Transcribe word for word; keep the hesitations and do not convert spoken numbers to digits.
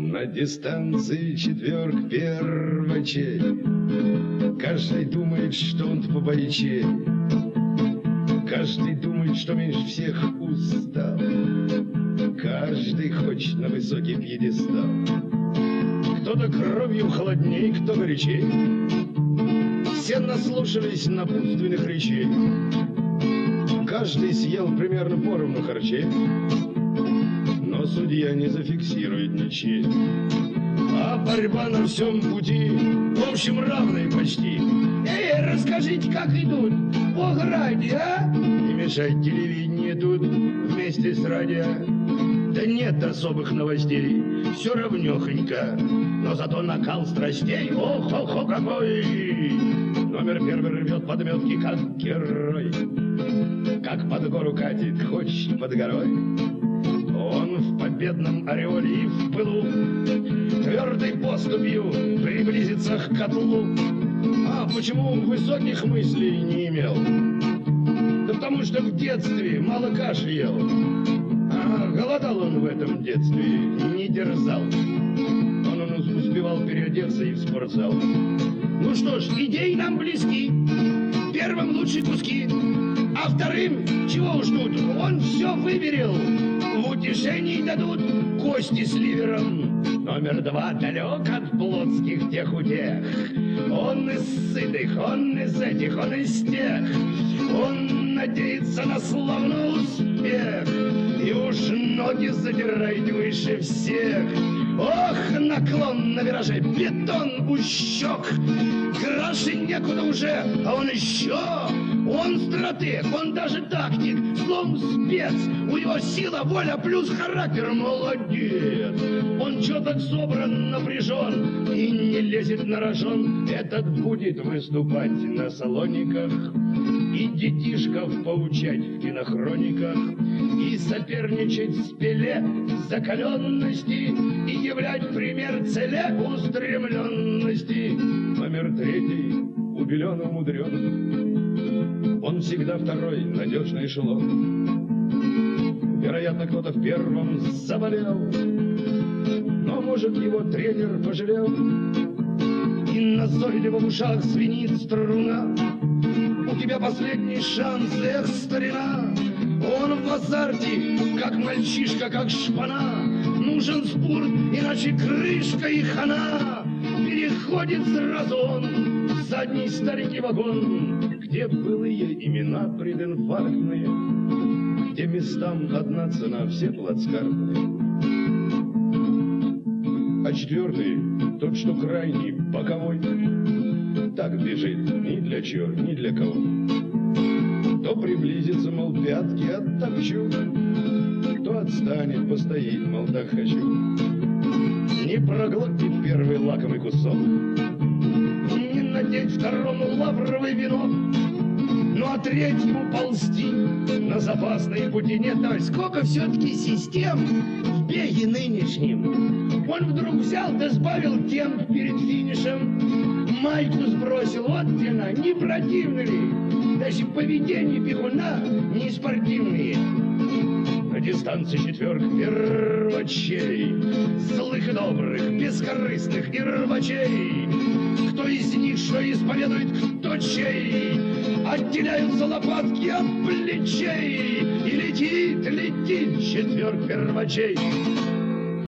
На дистанции четверг первачей. Каждый думает, что он побойчей. Каждый думает, что меньше всех устал. Каждый хочет на высокий пьедестал. Кто-то кровью холодней, кто горячей. Все наслушались напутственных речей. Каждый съел примерно поровну харчей. Но судья не зафиксирует ничей. А борьба на всем пути, в общем, равная почти. Эй, расскажите, как идут в ограде, а? Не мешать телевидение тут вместе с радио. Да нет особых новостей, все равнёхонько. Но зато накал страстей, ох-охо какой! Номер первый рвет подметки, как герой. Как под гору катит, хочет под горой. Он в победном ореоле и в пылу твердой поступью приблизится к котлу. А почему высоких мыслей не имел? Да потому что в детстве мало каши ел. А голодал он в этом детстве, не дерзал. Он, он успевал переодеться и в спортзал. Ну что ж, идеи нам близки. Первым лучшие куски, а вторым, чего уж тут, он все выберел. В утешении дадут кости с ливером. Номер два далек от плотских тех утех. Он из сытых, он из этих, он из тех. Он надеется на славный успех. И уж ноги задирает выше всех. Ох, наклон на вираже, бетон у щек. Краше некуда уже, а он еще. Он стратег, он даже тактик, словом спец. У него сила, воля плюс характер, молодец. Он чё так собран, напряжен и не лезет на рожон. Этот будет выступать на салониках и детишков поучать в кинохрониках, и соперничать с Пеле закаленности, и являть пример целеустремленности. Номер третий убелен, умудрен. Он всегда второй, надежный эшелон. Вероятно, кто-то в первом заболел, но, может, его тренер пожалел. И назойливо в ушах звенит струна. У тебя последний шанс, эх, старина. Он в азарте, как мальчишка, как шпана. Нужен спорт, иначе крышка и хана. Переходит сразу он в задний старенький вагон, где былые имена прединфарктные, где местам одна цена, все плацкартные. А четвертый, тот, что крайний, боковой, так бежит ни для чего, ни для кого. То приблизится, мол, пятки оттопчу, то отстанет, постоит, мол, так хочу. Не проглотит первый лакомый кусок, не надеть второму лавровый венок, ну а третьему ползти на запасные пути. Нет, товарищ, сколько все-таки систем в беге нынешнем. Он вдруг взял да сбавил темп перед финишем, майку сбросил, вот где она, не противно ли? Даже поведение бегуна не спортивные. На дистанции четверг первачей, злых и добрых, бескорыстных и рвачей. Кто из них что исповедует, кто чей, отделяются лопатки от плечей. И летит, летит четверг первачей.